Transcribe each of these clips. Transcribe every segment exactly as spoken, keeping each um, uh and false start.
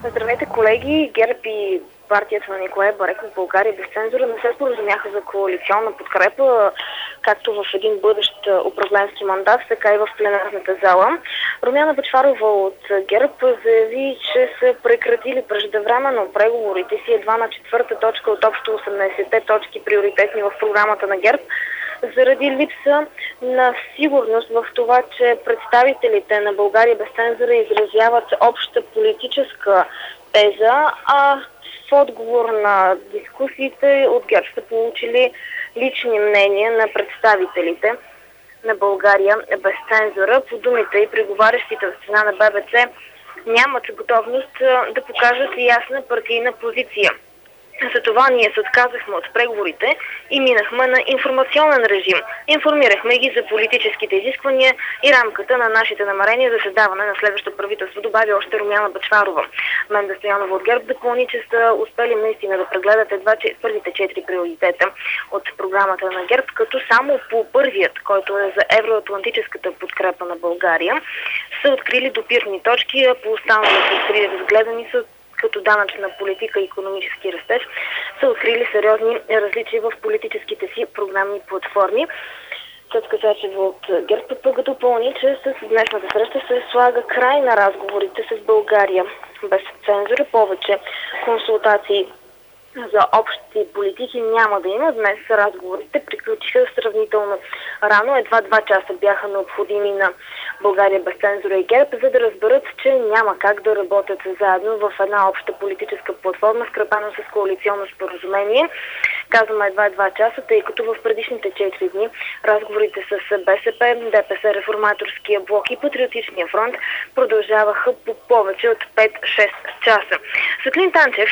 Здравейте, колеги! ГЕРБ и партията на Николай Бареков в България без цензура не се споразумяха за коалиционна подкрепа, както в един бъдещ управленски мандат, така и в пленарната зала. Румяна Бъчварова от ГЕРБ заяви, че са прекратили преждевременно преговорите си едва на четвърта точка от общо осемнайсетте точки приоритетни в програмата на ГЕРБ, заради липса на сигурност в това, че представителите на България без цензура изразяват обща политическа теза, а в отговор на дискусиите от ГЕРБ са получили лични мнения на представителите на България без цензура. По думите и преговарящите от страна на Б Б Ц нямат готовност да покажат ясна партийна позиция. Затова ние се отказахме от преговорите и минахме на информационен режим. Информирахме ги за политическите изисквания и рамката на нашите намерения за създаване на следващото правителство, добави още Румяна Бъчварова. Менда Стоянова от ГЕРБ допълни, че са успели наистина да прегледат едва че първите четири приоритета от програмата на ГЕРБ, като само по първият, който е за евроатлантическата подкрепа на България, са открили допирни точки, а по останалите три разгледани са като данъчна политика и икономически растеж, са открили сериозни различия в политическите си програмни платформи. Цецка Цачева от ГЕРБ допълни, че с днешната среща се слага край на разговорите с България без цензура. Повече консултации за общи политики няма да има. Днес разговорите приключиха сравнително рано. Едва два часа бяха необходими на България без цензура и ГЕРБ, за да разберат, че няма как да работят заедно в една обща политическа платформа, скрепена с коалиционно споразумение. Казваме едва два часа, тъй като в предишните четири дни разговорите с Б С П, Д П С, Реформаторския блок и Патриотичния фронт продължаваха по повече от пет-шест часа. Светлин Танчев,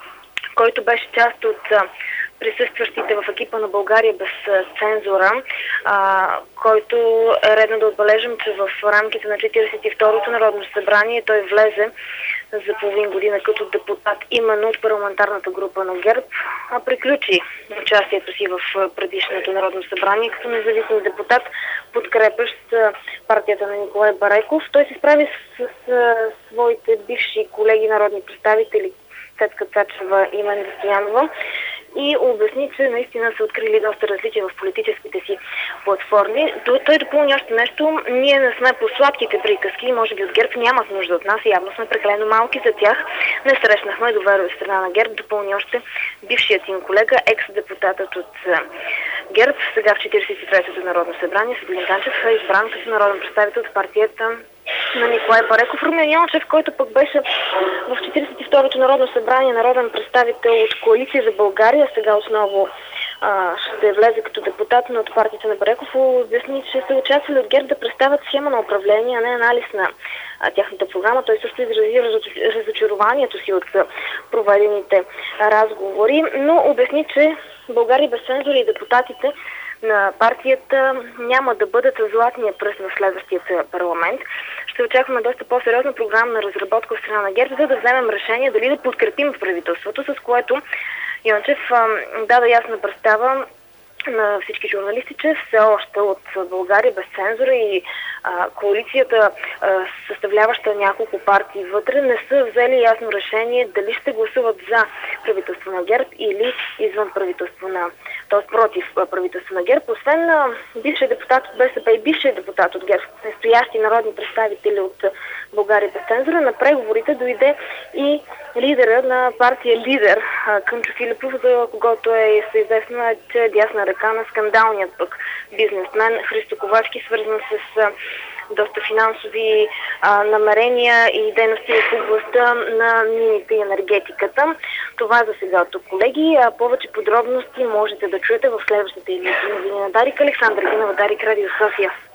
който беше част от а, присъстващите в екипа на България без а, цензура, а, който е редно да отбележим, че в рамките на четиридесет и второто Народно събрание той влезе за половин година като депутат именно от парламентарната група на ГЕРБ, а приключи участието си в предишното Народно събрание като независим депутат, подкрепящ партията на Николай Бареков. Той се справи с, с, с своите бивши колеги народни представители Цецка Цачева и Менда Стоянова и обясни, че наистина са открили доста различия в политическите си платформи. Той допълни още нещо. Ние не сме по сладките приказки, може би от ГЕРБ нямат нужда от нас, явно сме прекалено малки за тях. Не срещнахме доверие от страна на ГЕРБ, допълни още бившият им колега, екс-депутатът от ГЕРБ, сега в четиридесет и третото Народно събрание, Светлин Танчев, е избран като народен представител от партията на Николай Бареков. Румен Йончев, който пък беше в четиридесет и второто Народно събрание народен представител от Коалиция за България, сега основно а, ще влезе като депутат, но от партията на Бареков обясни, че са участвали от ГЕРБ да представят схема на управление, а не анализ на а, тяхната програма. Той също изрази разочарованието си от проведените разговори, но обясни, че България без цензура и депутатите на партията няма да бъдат златния пръст в следващия парламент. Ще очакваме доста по-сериозна програмна разработка от страна на ГЕРБ, за да вземем решение дали да подкрепим правителството, с което Йончев даде ясна представа на всички журналисти, че все още от България без цензура и а, коалицията, а, съставляваща няколко партии вътре, не са взели ясно решение дали ще гласуват за правителство на ГЕРБ или извън правителство на, т.е. против правителство на ГЕРБ. Освен на бившия депутат от Б С П и бившия депутат от ГЕРБ, настоящи народни представители от България без цензура, на преговорите дойде и лидера на партия Лидер, Кънчо Филипов, за когото е известно, че е дясна ръка на скандалният пък бизнесмен Христо Ковачки, свързан с а, доста финансови а, намерения и дейности в областта на мините и енергетиката. Това за сега от тук, колеги. А повече подробности можете да чуете в следващите новини на Дарик. Александър Гинова, Дарик, Радио София.